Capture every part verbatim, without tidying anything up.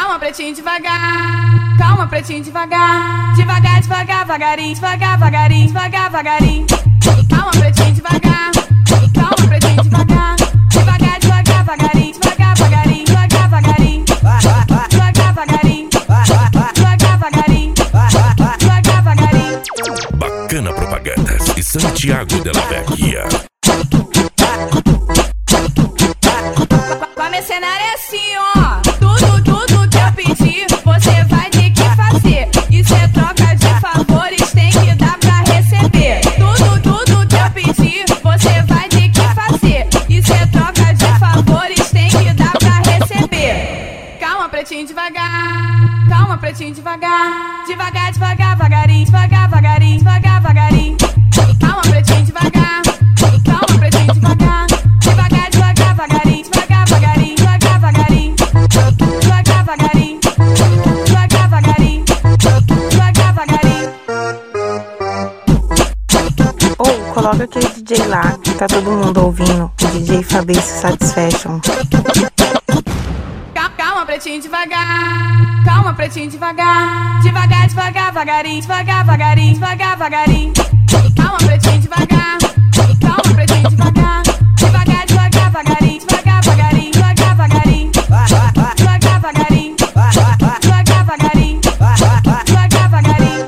Calma, pretinho, devagar. Calma, pretinho, devagar. Devagar, devagar, devagarinho, devagar, devagarinho, devagar, devagarinho. Calma, pretinho, devagar. Calma, pretinho, devagar. Devagar, devagar, devagarinho, devagar, devagarinho, devagar, devagarinho. Devagar, devagarinho. Devagar, devagarinho. Devagar, devagarinho. Bacana Propagandas e Santiago de la Vecchia. Pra mercenária é assim, ó. Tudo, tudo que eu pedir, você vai ter que fazer. Isso é troca de favores, tem que dar pra receber. Tudo, tudo que eu pedir, você vai ter que fazer. Isso é troca de favores, tem que dar pra receber. Calma, pretinho, devagar. Calma, pretinho, devagar. Devagar, devagar, devagarinho, devagar, devagarinho, devagar, devagarinho. Calma, pretinho, devagar. Calma, pretinho, devagar. Devagar, devagar, devagarinho, devagar, devagarinho, devagar, devagarinho. Devagar, devagarinho. Devagar, devagarinho. Devagar, devagarinho. Ou coloca aquele D J lá que tá todo mundo ouvindo, o D J Fabrício Satisfaction. Calma, pretinho, devagar. Calma, pretinho, devagar. Devagar, devagar, devagarinho, devagar, devagarinho, devagar, devagarinho. Calma, pretinho, devagar. Calma, pretinho, devagar. Devagar, devagar, devagarinho, devagar, devagarinho, devagar, devagarinho. Devagar, devagarinho. Devagar, devagarinho. Devagar, devagarinho.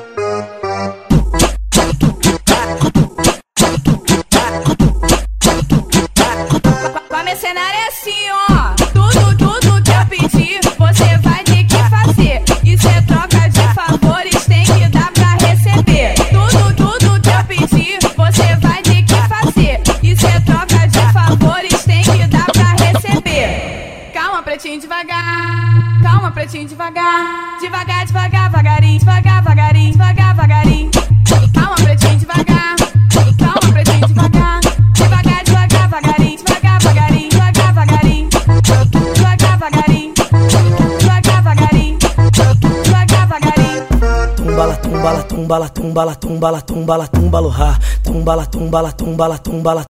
Pra mercenária é assim, ó. Tudo, tudo que eu pedir, você vai ter que fazer. Isso é troca de favores, tem que dar pra receber. Tudo, tudo que eu pedir, você vai ter que fazer. Isso é troca de favores, tem que dar pra receber. Calma, pretinho, devagar. Calma, pretinho, devagar. Devagar, devagar, devagarinho, devagar, devagarinho, devagar, devagarinho. Calma, pretinho, devagar. Calma, pretinho, devagar. Devagar, devagar, devagarinho, devagar, devagarinho, devagar, devagarinho. Devagar, devagarinho. Devagar, devagarinho. Devagar, devagarinho. Tumbala, tumbala, tumbala, tumbala, tumbala, tumbala, tumbala, ha. Tumbala, tumbala, tumbala, tumbala.